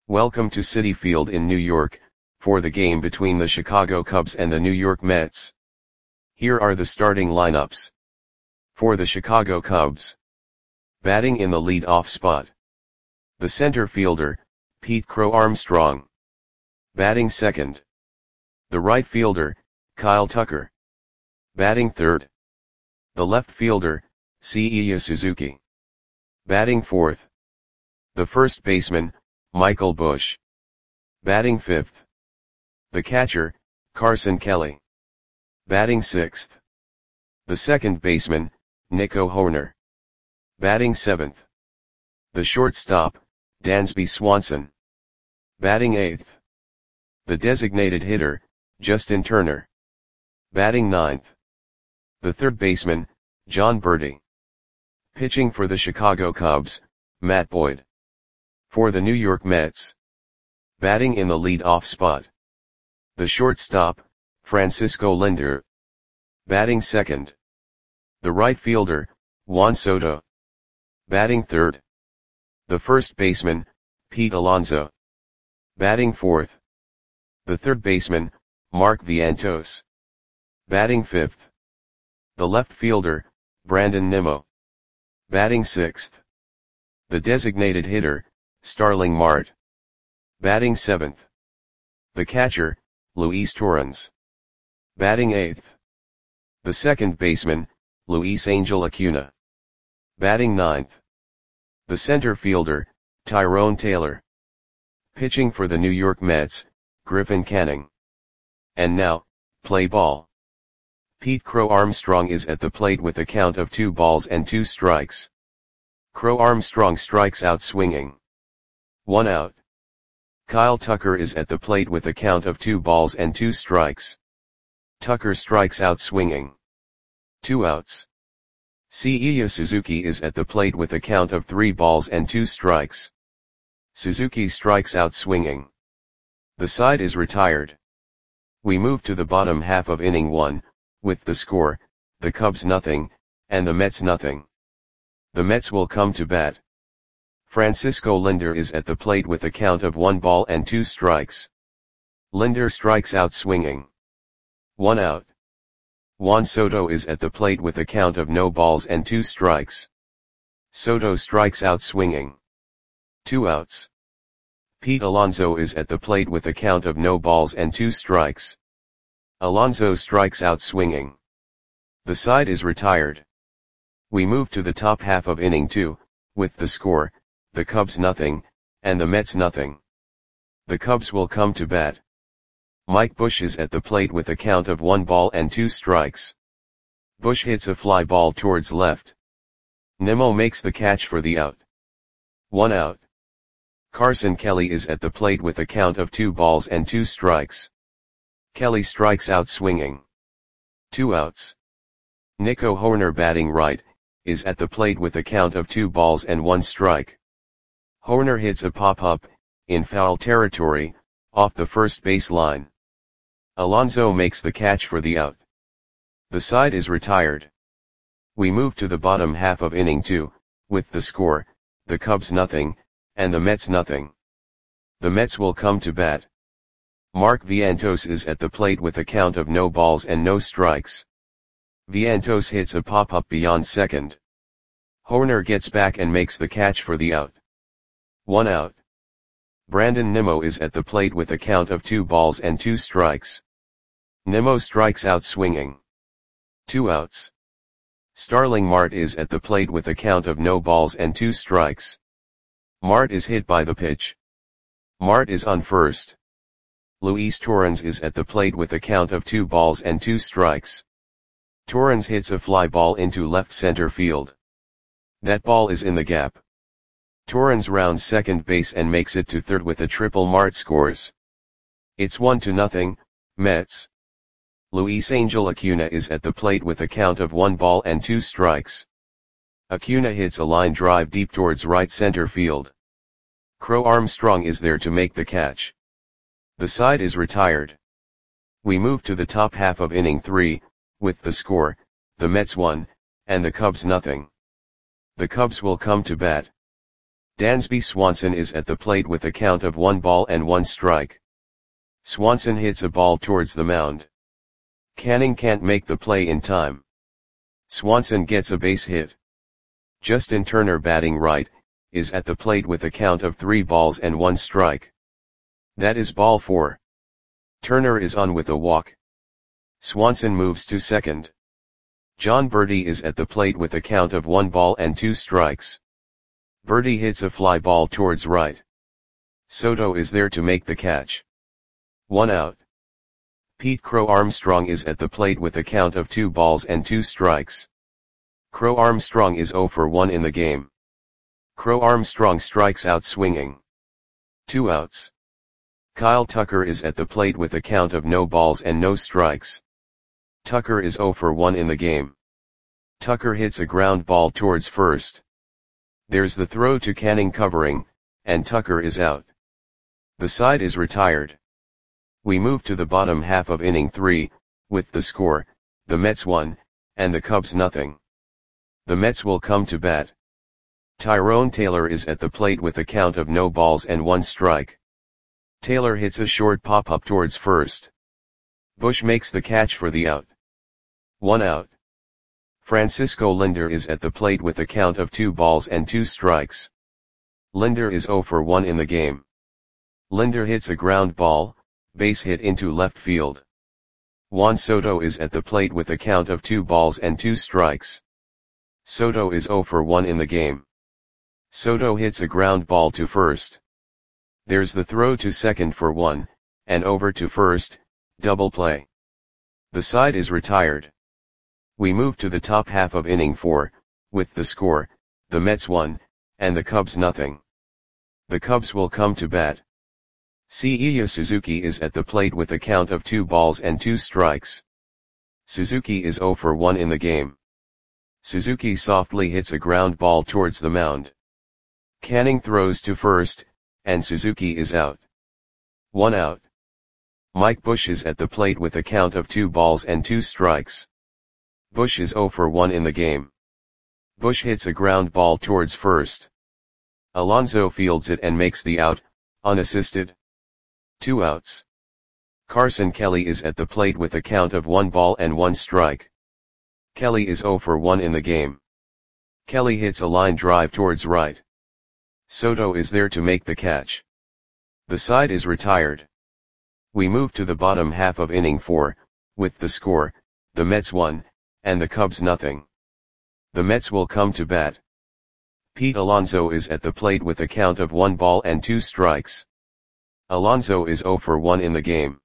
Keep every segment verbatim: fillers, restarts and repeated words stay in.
Welcome to Citi Field in New York, for the game between the Chicago Cubs and the New York Mets. Here are the starting lineups. For the Chicago Cubs. Batting in the lead-off spot. The center fielder, Pete Crow Armstrong. Batting second. The right fielder, Kyle Tucker. Batting third. The left fielder, Seiya Suzuki. Batting fourth. The first baseman, Michael Busch. Batting fifth. The catcher, Carson Kelly. Batting sixth. The second baseman, Nico Hoerner. Batting seventh. The shortstop, Dansby Swanson. Batting eighth. The designated hitter, Justin Turner. Batting ninth. The third baseman, Jon Berti. Pitching for the Chicago Cubs, Matt Boyd. For the New York Mets. Batting in the lead-off spot. The shortstop, Francisco Lindor. Batting second. The right fielder, Juan Soto. Batting third. The first baseman, Pete Alonso. Batting fourth. The third baseman, Mark Vientos. Batting fifth. The left fielder, Brandon Nimmo. Batting sixth. The designated hitter, Starling Marte. Batting seventh. The catcher, Luis Torrens. Batting eighth. The second baseman, Luis Angel Acuna. Batting ninth. The center fielder, Tyrone Taylor. Pitching for the New York Mets, Griffin Canning. And now, play ball. Pete Crow Armstrong is at the plate with a count of two balls and two strikes. Crow Armstrong strikes out swinging. One out. Kyle Tucker is at the plate with a count of two balls and two strikes. Tucker strikes out swinging. Two outs. Seiya Suzuki is at the plate with a count of three balls and two strikes. Suzuki strikes out swinging. The side is retired. We move to the bottom half of inning one, with the score, the Cubs nothing, and the Mets nothing. The Mets will come to bat. Francisco Lindor is at the plate with a count of one ball and two strikes. Lindor strikes out swinging. One out. Juan Soto is at the plate with a count of no balls and two strikes. Soto strikes out swinging. Two outs. Pete Alonso is at the plate with a count of no balls and two strikes. Alonso strikes out swinging. The side is retired. We move to the top half of inning two, with the score, the Cubs nothing, and the Mets nothing. The Cubs will come to bat. Mike Busch is at the plate with a count of one ball and two strikes. Busch hits a fly ball towards left. Nimmo makes the catch for the out. One out. Carson Kelly is at the plate with a count of two balls and two strikes. Kelly strikes out swinging. Two outs. Nico Hoerner batting right, is at the plate with a count of two balls and one strike. Hoerner hits a pop-up, in foul territory, off the first base line. Alonso makes the catch for the out. The side is retired. We move to the bottom half of inning two, with the score, the Cubs nothing, and the Mets nothing. The Mets will come to bat. Mark Vientos is at the plate with a count of no balls and no strikes. Vientos hits a pop-up beyond second. Hoerner gets back and makes the catch for the out. One out. Brandon Nimmo is at the plate with a count of two balls and two strikes. Nimmo strikes out swinging. Two outs. Starling Marte is at the plate with a count of no balls and two strikes. Marte is hit by the pitch. Marte is on first. Luis Torrens is at the plate with a count of two balls and two strikes. Torrens hits a fly ball into left center field. That ball is in the gap. Torrens rounds second base and makes it to third with a triple. Marte scores. It's one to nothing, Mets. Luis Angel Acuna is at the plate with a count of one ball and two strikes. Acuna hits a line drive deep towards right center field. Crow Armstrong is there to make the catch. The side is retired. We move to the top half of inning three, with the score, the Mets one, and the Cubs nothing. The Cubs will come to bat. Dansby Swanson is at the plate with a count of one ball and one strike. Swanson hits a ball towards the mound. Canning can't make the play in time. Swanson gets a base hit. Justin Turner, batting right, is at the plate with a count of three balls and one strike. That is ball four. Turner is on with a walk. Swanson moves to second. John Berti is at the plate with a count of one ball and two strikes. Berti hits a fly ball towards right. Soto is there to make the catch. One out. Pete Crow Armstrong is at the plate with a count of two balls and two strikes. Crow Armstrong is zero for one in the game. Crow Armstrong strikes out swinging. Two outs. Kyle Tucker is at the plate with a count of no balls and no strikes. Tucker is zero for one in the game. Tucker hits a ground ball towards first. There's the throw to Canning covering, and Tucker is out. The side is retired. We move to the bottom half of inning three, with the score, the Mets one, and the Cubs nothing. The Mets will come to bat. Tyrone Taylor is at the plate with a count of no balls and one strike. Taylor hits a short pop-up towards first. Bush makes the catch for the out. One out. Francisco Linder is at the plate with a count of two balls and two strikes. Linder is zero for one in the game. Linder hits a ground ball, base hit into left field. Juan Soto is at the plate with a count of two balls and two strikes. Soto is zero for one in the game. Soto hits a ground ball to first. There's the throw to second for one, and over to first, double play. The side is retired. We move to the top half of inning four, with the score, the Mets one, and the Cubs nothing. The Cubs will come to bat. Seiya Suzuki is at the plate with a count of two balls and two strikes. Suzuki is zero for one in the game. Suzuki softly hits a ground ball towards the mound. Canning throws to first, and Suzuki is out. One out. Mike Bush is at the plate with a count of two balls and two strikes. Bush is zero for one in the game. Bush hits a ground ball towards first. Alonso fields it and makes the out, unassisted. Two outs. Carson Kelly is at the plate with a count of one ball and one strike. Kelly is zero for one in the game. Kelly hits a line drive towards right. Soto is there to make the catch. The side is retired. We move to the bottom half of inning four, with the score, the Mets one, and the Cubs nothing. The Mets will come to bat. Pete Alonso is at the plate with a count of one ball and two strikes. Alonso is zero for one in the game.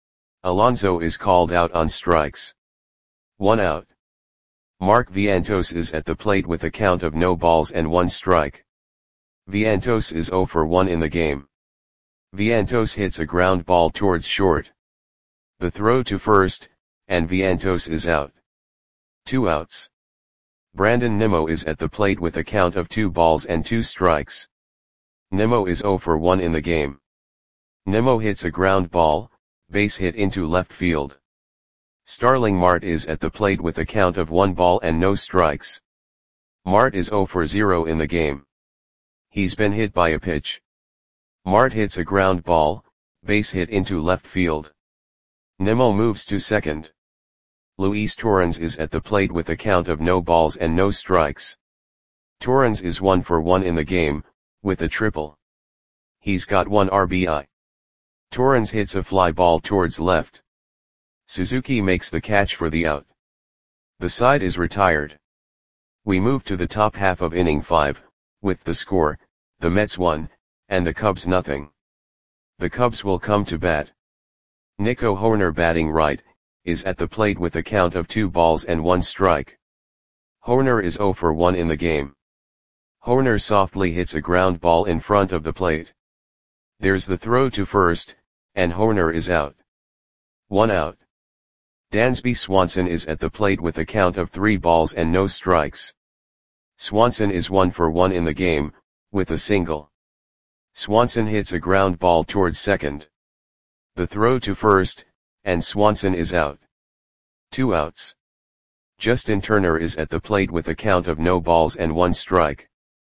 Alonso is called out on strikes. One out. Mark Vientos is at the plate with a count of no balls and one strike. Vientos is zero for one in the game. Vientos hits a ground ball towards short. The throw to first, and Vientos is out. Two outs. Brandon Nimmo is at the plate with a count of two balls and two strikes. Nimmo is zero for one in the game. Nimmo hits a ground ball, base hit into left field. Starling Marte is at the plate with a count of one ball and no strikes. Marte is zero for zero in the game. He's been hit by a pitch. Marte hits a ground ball, base hit into left field. Nimmo moves to second. Luis Torrens is at the plate with a count of no balls and no strikes. Torrens is one for one in the game, with a triple. He's got one R B I. Torrens hits a fly ball towards left. Suzuki makes the catch for the out. The side is retired. We move to the top half of inning five, with the score, the Mets one, and the Cubs nothing. The Cubs will come to bat. Nico Hoerner, batting right, is at the plate with a count of two balls and one strike. Hoerner is zero for one in the game. Hoerner softly hits a ground ball in front of the plate. There's the throw to first, and Hoerner is out. One out. Dansby Swanson is at the plate with a count of three balls and no strikes. Swanson is one for one in the game, with a single. Swanson hits a ground ball towards second. The throw to first, and Swanson is out. Two outs. Justin Turner is at the plate with a count of no balls and one strike.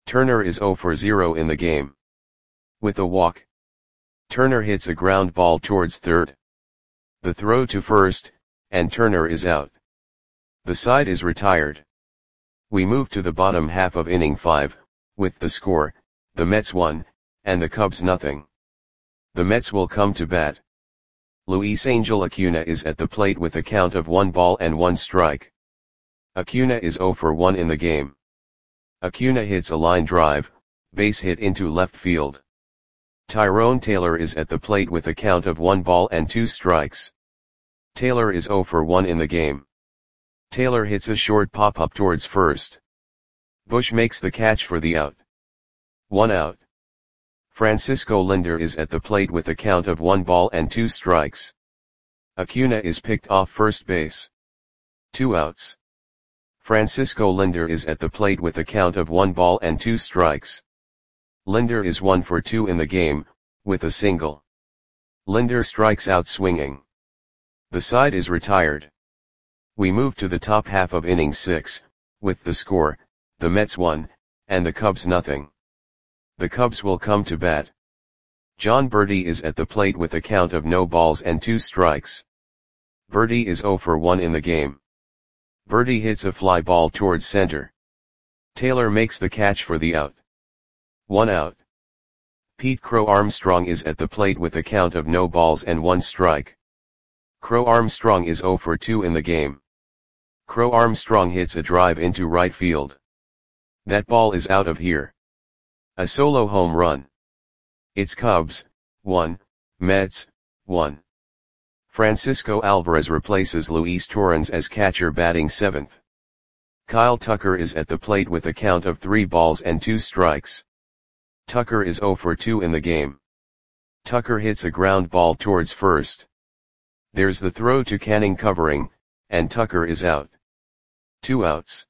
Turner is zero for zero in the game. With a walk, Turner hits a ground ball towards third. The throw to first, and Turner is out. The side is retired. We move to the bottom half of inning five, with the score, the Mets one, and the Cubs nothing. The Mets will come to bat. Luis Angel Acuna is at the plate with a count of one ball and one strike. Acuna is zero for one in the game. Acuna hits a line drive, base hit into left field. Tyrone Taylor is at the plate with a count of one ball and two strikes. Taylor is zero for one in the game. Taylor hits a short pop-up towards first. Bush makes the catch for the out. One out. Francisco Lindor is at the plate with a count of one ball and two strikes. Acuna is picked off first base. Two outs. Francisco Lindor is at the plate with a count of one ball and two strikes. Lindor is one for two in the game, with a single. Lindor strikes out swinging. The side is retired. We move to the top half of inning six, with the score, the Mets one, and the Cubs nothing. The Cubs will come to bat. Jon Berti is at the plate with a count of no balls and two strikes. Berti is zero for one in the game. Berti hits a fly ball towards center. Taylor makes the catch for the out. One out. Pete Crow Armstrong is at the plate with a count of no balls and one strike. Crow Armstrong is zero for two in the game. Crow Armstrong hits a drive into right field. That ball is out of here. A solo home run. It's Cubs, one, Mets, one. Francisco Alvarez replaces Luis Torrens as catcher batting seventh. Kyle Tucker is at the plate with a count of three balls and two strikes. Tucker is zero for two in the game. Tucker hits a ground ball towards first. There's the throw to Canning covering, and Tucker is out. Two outs.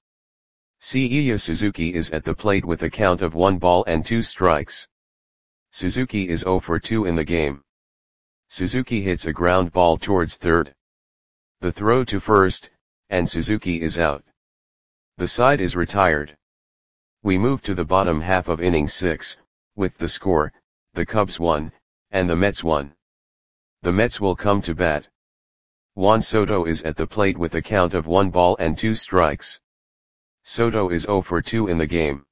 Seiya Suzuki is at the plate with a count of one ball and two strikes. Suzuki is zero for two in the game. Suzuki hits a ground ball towards third. The throw to first, and Suzuki is out. The side is retired. We move to the bottom half of inning six, with the score, the Cubs one, and the Mets one. The Mets will come to bat. Juan Soto is at the plate with a count of one ball and two strikes. Soto is zero for two in the game.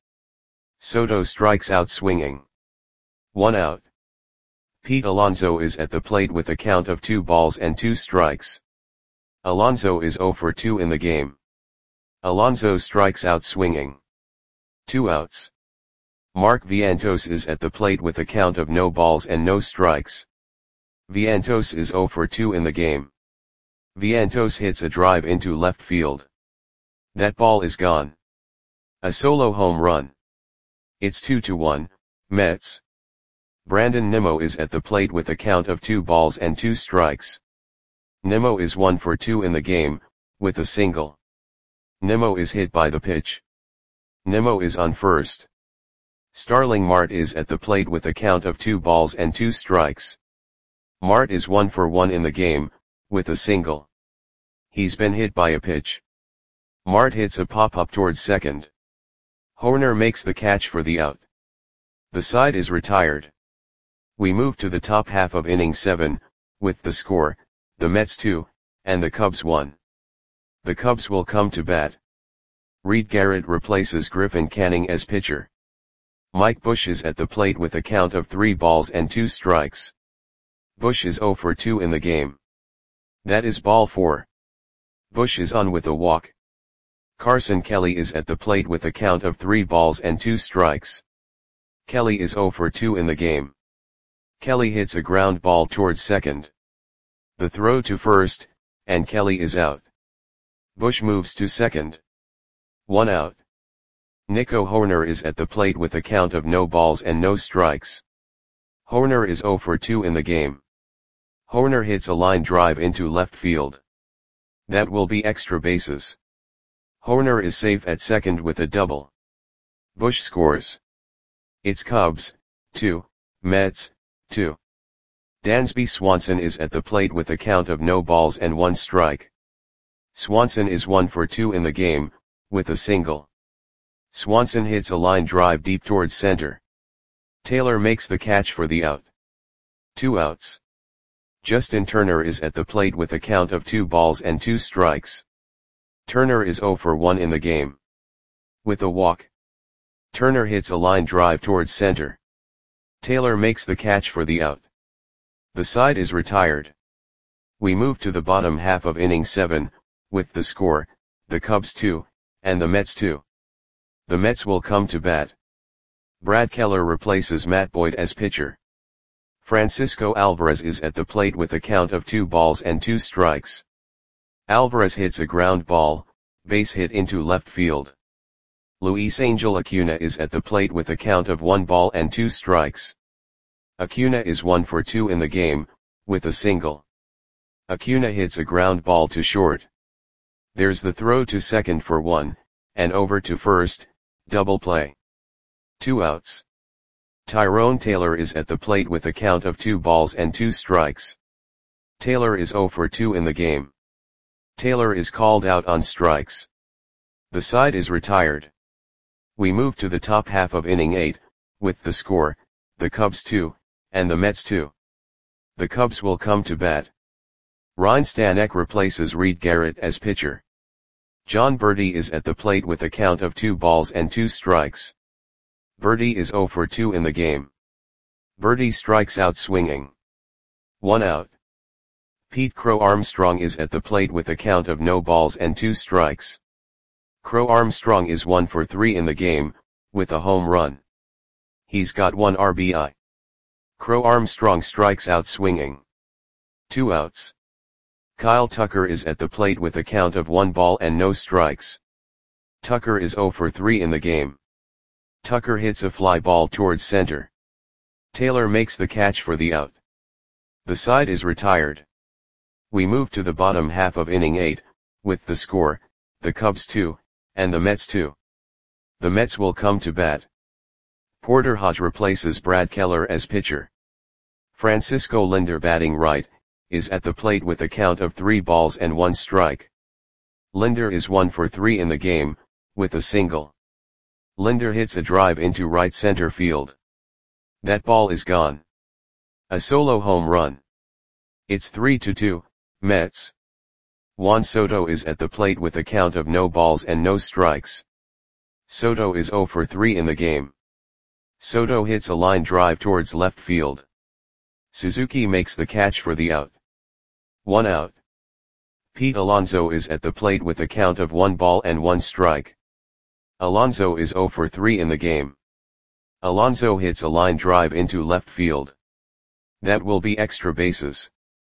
Soto strikes out swinging. One out. Pete Alonso is at the plate with a count of two balls and two strikes. Alonso is zero for two in the game. Alonso strikes out swinging. Two outs. Mark Vientos is at the plate with a count of no balls and no strikes. Vientos is zero for two in the game. Vientos hits a drive into left field. That ball is gone. A solo home run. It's two to one, Mets. Brandon Nimmo is at the plate with a count of two balls and two strikes. Nimmo is one for two in the game, with a single. Nimmo is hit by the pitch. Nimmo is on first. Starling Marte is at the plate with a count of two balls and two strikes. Marte is one for one in the game, with a single. He's been hit by a pitch. Marte hits a pop-up towards second. Hoerner makes the catch for the out. The side is retired. We move to the top half of inning seven, with the score, the Mets two, and the Cubs one. The Cubs will come to bat. Reed Garrett replaces Griffin Canning as pitcher. Mike Bush is at the plate with a count of three balls and two strikes. Bush is zero for two in the game. That is ball four. Bush is on with a walk. Carson Kelly is at the plate with a count of three balls and two strikes. Kelly is zero for two in the game. Kelly hits a ground ball towards second. The throw to first, and Kelly is out. Bush moves to second. One out. Nico Hoerner is at the plate with a count of no balls and no strikes. Hoerner is zero for two in the game. Hoerner hits a line drive into left field. That will be extra bases. Hoerner is safe at second with a double. Bush scores. It's Cubs, two, Mets, two. Dansby Swanson is at the plate with a count of no balls and one strike. Swanson is one for two in the game, with a single. Swanson hits a line drive deep towards center. Taylor makes the catch for the out. Two outs. Justin Turner is at the plate with a count of two balls and two strikes. Turner is zero for one in the game. With a walk. Turner hits a line drive towards center. Taylor makes the catch for the out. The side is retired. We move to the bottom half of inning seven, with the score, the Cubs two, and the Mets two. The Mets will come to bat. Brad Keller replaces Matt Boyd as pitcher. Francisco Alvarez is at the plate with a count of two balls and two strikes. Alvarez hits a ground ball, base hit into left field. Luis Angel Acuna is at the plate with a count of one ball and two strikes. Acuna is one for two in the game, with a single. Acuna hits a ground ball to short. There's the throw to second for one, and over to first, double play. Two outs. Tyrone Taylor is at the plate with a count of two balls and two strikes. Taylor is zero for two in the game. Taylor is called out on strikes. The side is retired. We move to the top half of inning eight, with the score, the Cubs two, and the Mets two. The Cubs will come to bat. Ryne Stanek replaces Reed Garrett as pitcher. John Berti is at the plate with a count of two balls and two strikes. Berti is zero for two in the game. Berti strikes out swinging. One out. Pete Crow Armstrong is at the plate with a count of no balls and two strikes. Crow Armstrong is one for three in the game, with a home run. He's got one R B I. Crow Armstrong strikes out swinging. Two outs. Kyle Tucker is at the plate with a count of one ball and no strikes. Tucker is zero for three in the game. Tucker hits a fly ball towards center. Taylor makes the catch for the out. The side is retired. We move to the bottom half of inning eight, with the score, the Cubs two, and the Mets two. The Mets will come to bat. Porter Hodge replaces Brad Keller as pitcher. Francisco Lindor, batting right, is at the plate with a count of three balls and one strike. Lindor is one for three in the game, with a single. Lindor hits a drive into right center field. That ball is gone. A solo home run. It's three to two, Mets. Juan Soto is at the plate with a count of no balls and no strikes. Soto is zero for three in the game. Soto hits a line drive towards left field. Suzuki makes the catch for the out. One out. Pete Alonso is at the plate with a count of one ball and one strike. Alonso is zero for three in the game. Alonso hits a line drive into left field. That will be extra bases.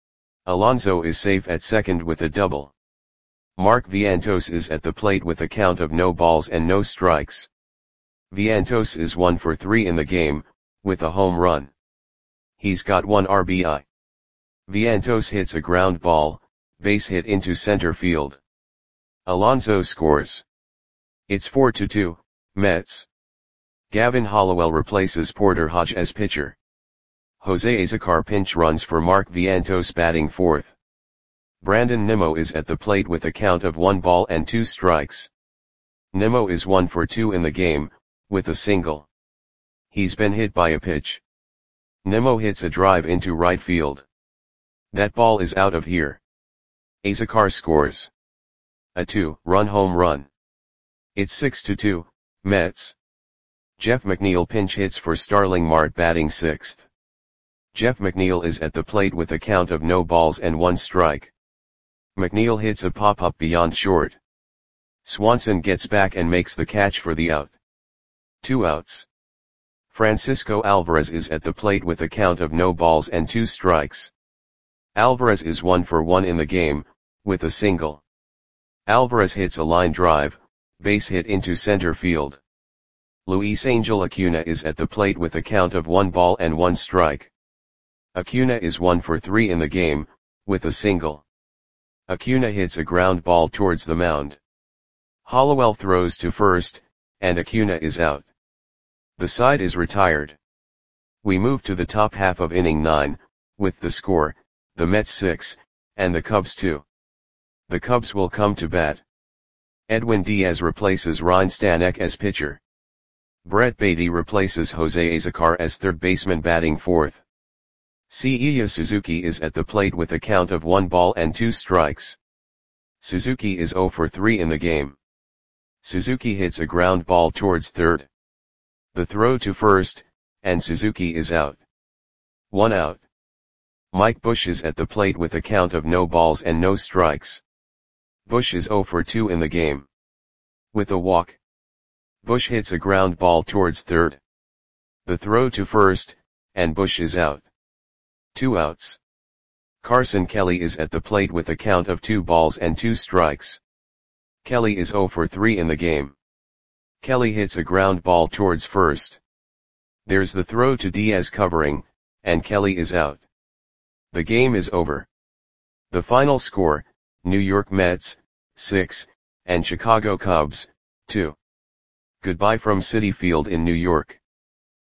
Alonso is safe at second with a double. Mark Vientos is at the plate with a count of no balls and no strikes. Vientos is one for three in the game, with a home run. He's got one R B I. Vientos hits a ground ball, base hit into center field. Alonso scores. It's four to two, Mets. Gavin Hollowell replaces Porter Hodge as pitcher. Jose Azocar pinch runs for Mark Vientos, batting fourth. Brandon Nimmo is at the plate with a count of one ball and two strikes. Nimmo is one for two in the game, with a single. He's been hit by a pitch. Nimmo hits a drive into right field. That ball is out of here. Azocar scores. A two-run home run. It's six to two, Mets. Jeff McNeil pinch hits for Starling Marte, batting sixth. Jeff McNeil is at the plate with a count of no balls and one strike. McNeil hits a pop-up beyond short. Swanson gets back and makes the catch for the out. Two outs. Francisco Alvarez is at the plate with a count of no balls and two strikes. Alvarez is one for one in the game, with a single. Alvarez hits a line drive, base hit into center field. Luis Angel Acuna is at the plate with a count of one ball and one strike. Acuna is one for three in the game, with a single. Acuna hits a ground ball towards the mound. Hollowell throws to first, and Acuna is out. The side is retired. We move to the top half of inning nine, with the score, the Mets six, and the Cubs two. The Cubs will come to bat. Edwin Diaz replaces Ryan Stanek as pitcher. Brett Baty replaces Jose Azocar as third baseman batting fourth. Seiya Suzuki is at the plate with a count of one ball and two strikes. Suzuki is zero for three in the game. Suzuki hits a ground ball towards third. The throw to first, and Suzuki is out. One out. Mike Bush is at the plate with a count of no balls and no strikes. Bush is zero for two in the game. With a walk. Bush hits a ground ball towards third. The throw to first, and Bush is out. Two outs. Carson Kelly is at the plate with a count of two balls and two strikes. Kelly is zero for three in the game. Kelly hits a ground ball towards first. There's the throw to Diaz covering, and Kelly is out. The game is over. The final score, New York Mets, six, and Chicago Cubs, two. Goodbye from Citi Field in New York.